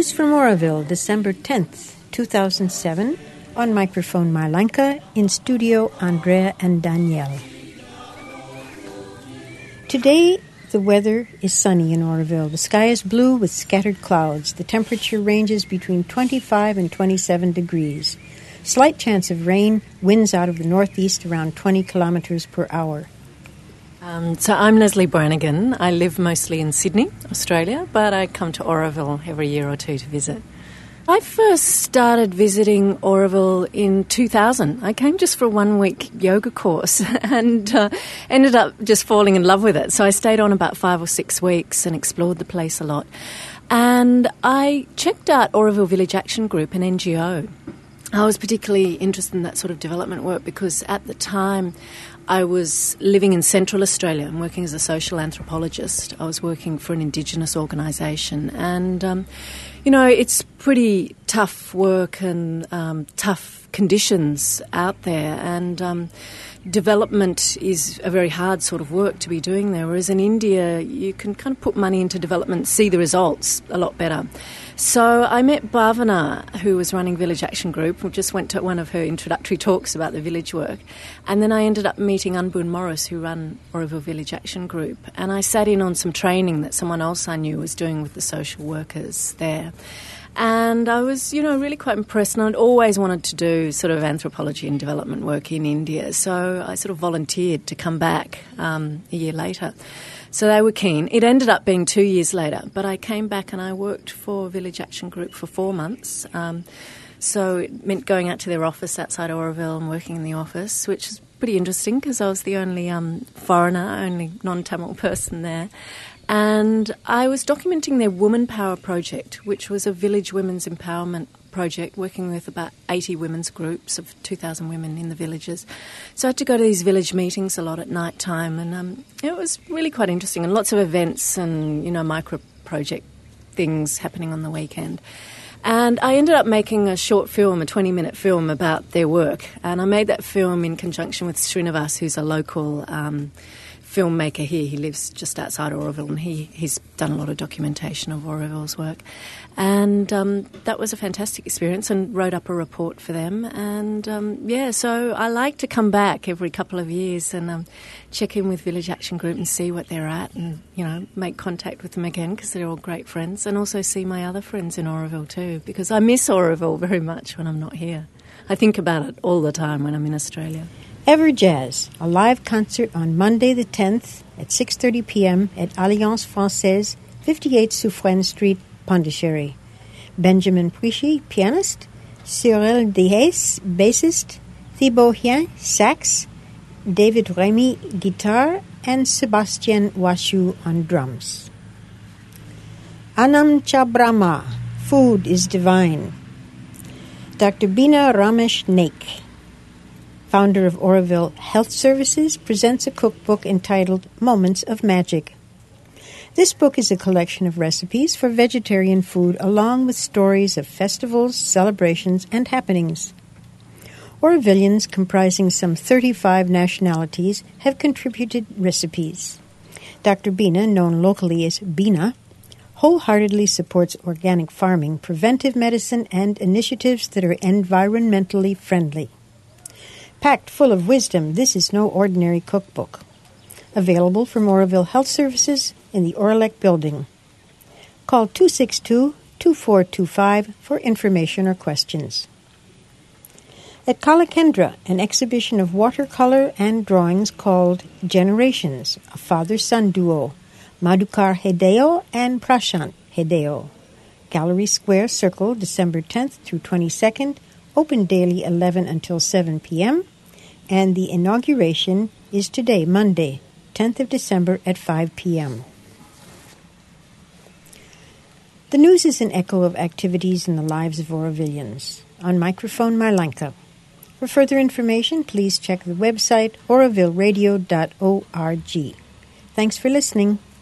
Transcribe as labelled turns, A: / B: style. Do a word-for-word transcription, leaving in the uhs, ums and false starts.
A: News from Oroville, December tenth, two thousand seven. On microphone, Marlanka. In studio, Andrea and Danielle. Today, the weather is sunny in Oroville. The sky is blue with scattered clouds. The temperature ranges between twenty-five and twenty-seven degrees. Slight chance of rain, winds out of the northeast around twenty kilometers per hour.
B: Um, so I'm Leslie Brannigan. I live mostly in Sydney, Australia, but I come to Oroville every year or two to visit. I first started visiting Oroville in two thousand. I came just for a one-week yoga course and uh, ended up just falling in love with it. So I stayed on about five or six weeks and explored the place a lot. And I checked out Oroville Village Action Group, an N G O. I was particularly interested in that sort of development work because at the time I was living in Central Australia and working as a social anthropologist. I was working for an Indigenous organisation and, um, you know, it's pretty tough work and um, tough conditions out there and um, development is a very hard sort of work to be doing there, whereas in India you can kind of put money into development, see the results a lot better. So I met Bhavana, who was running Village Action Group. We just went to one of her introductory talks about the village work. And then I ended up meeting Unboon Morris, who ran Oroville Village Action Group. And I sat in on some training that someone else I knew was doing with the social workers there. And I was, you know, really quite impressed. And I'd always wanted to do sort of anthropology and development work in India. So I sort of volunteered to come back um, a year later. So they were keen. It ended up being two years later, but I came back and I worked for Village Action Group for four months. Um, so it meant going out to their office outside Oroville and working in the office, which is pretty interesting because I was the only um, foreigner, only non-Tamil person there. And I was documenting their Woman Power project, which was a village women's empowerment project working with about eighty women's groups of two thousand women in the villages. So I had to go to these village meetings a lot at night time and um, it was really quite interesting and lots of events and, you know, micro project things happening on the weekend. And I ended up making a short film, a twenty-minute film about their work. And I made that film in conjunction with Srinivas, who's a local um, filmmaker here. He lives just outside Oroville and he, he's done a lot of documentation of Oroville's work. And um, that was a fantastic experience and wrote up a report for them. And, um, yeah, so I like to come back every couple of years and um, check in with Village Action Group and see what they're at and, you know, make contact with them again because they're all great friends and also see my other friends in Oroville too because I miss Oroville very much when I'm not here. I think about it all the time when I'm in Australia.
A: Ever Jazz, a live concert on Monday the tenth at six thirty p.m. at Alliance Française, fifty-eight Suffren Street, Pondicherry. Benjamin Puichy, pianist, Cyril Dehaes, bassist, Thibaut Hien, sax, David Remy, guitar, and Sebastian Washu on drums. Anam Cha Brahma, Food is Divine. Doctor Bina Ramesh Naik, founder of Oroville Health Services, presents a cookbook entitled Moments of Magic. This book is a collection of recipes for vegetarian food along with stories of festivals, celebrations, and happenings. Orovillians, comprising some thirty-five nationalities, have contributed recipes. Doctor Bina, known locally as Bina, wholeheartedly supports organic farming, preventive medicine, and initiatives that are environmentally friendly. Packed full of wisdom, this is no ordinary cookbook. Available from Oroville Health Services in the Orlec Building. Call two six two, two four two five for information or questions. At Kalakendra, an exhibition of watercolor and drawings called Generations, a father-son duo, Madhukar Hedeo and Prashant Hedeo. Gallery Square Circle, December tenth through twenty-second, open daily eleven until seven p.m., and the inauguration is today, Monday, tenth of December at five p.m. The news is an echo of activities in the lives of Orovillians. On microphone, Marlanka. For further information, please check the website oroville radio dot org. Thanks for listening.